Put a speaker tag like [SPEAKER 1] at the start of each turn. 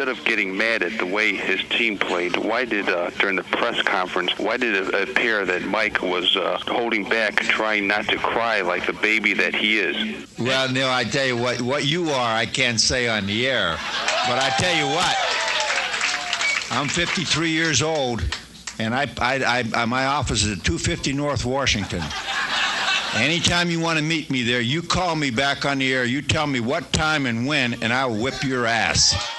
[SPEAKER 1] instead of getting mad at the way his team played, why did, during the press conference, why did it appear that Mike was holding back, trying not to cry like the baby that he is?
[SPEAKER 2] Well, Neil, I tell you what you are, I can't say on the air. But I tell you what, I'm 53 years old, and my office is at 250 North Washington. Anytime you want to meet me there, you call me back on the air. You tell me what time and when, and I will whip your ass.